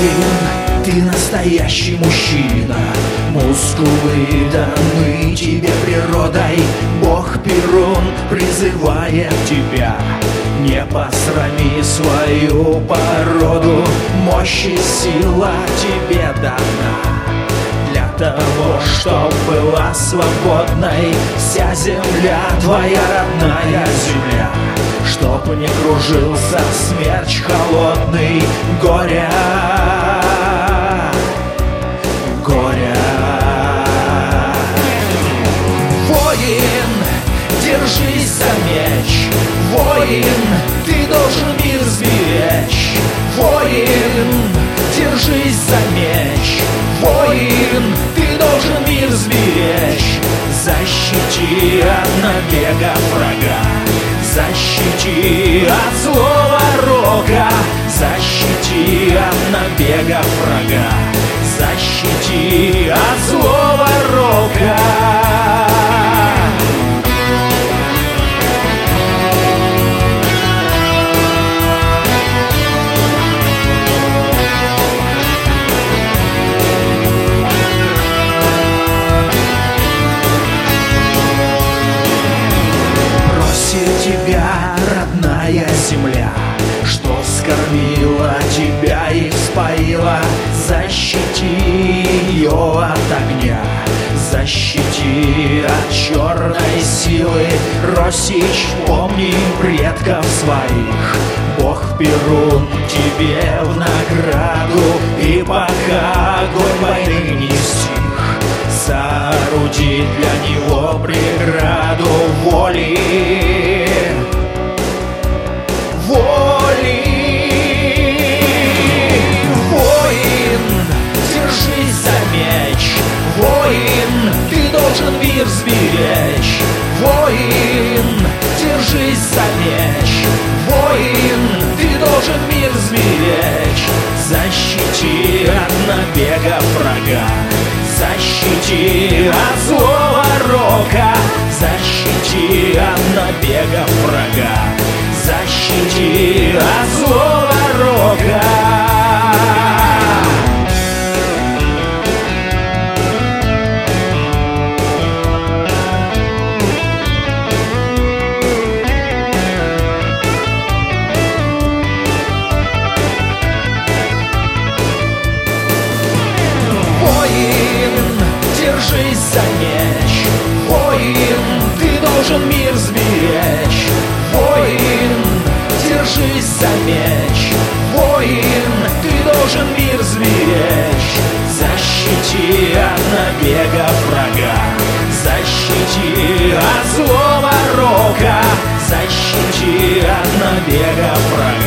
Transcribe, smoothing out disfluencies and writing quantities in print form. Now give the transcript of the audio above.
Воин, ты настоящий мужчина, мускулы даны тебе природой. Бог Перун призывает тебя: не посрами свою породу, мощь и сила тебе дана. Для того, чтоб была свободной вся земля, твоя родная земля. Чтоб не кружился смерч холодный горя, горя. Воин, держись за меч, воин, ты должен мир сберечь. Воин, держись за меч, воин, ты должен мир сберечь. Защити от набега врага, защити от злого рока, защити от набега врага, защити от злого рока. Тебя, родная земля, что вскормила тебя и вспоила. Защити ее от огня, защити от черной силы. Росич, помни предков своих, Бог Перун тебе в награду. И пока огонь войны не стих, сооруди для него преграду воли. Воин, ты должен мир сберечь. Воин, держись за меч. Воин, ты должен мир сберечь. Защити от набега врага, защити от злого рока, защити от набега врага, защити от злого рока. Держись за меч, воин, ты должен мир сберечь. Воин, держись за меч, воин, ты должен мир сберечь. Защити от набега врага, защити от злого рока, защити от набега врага.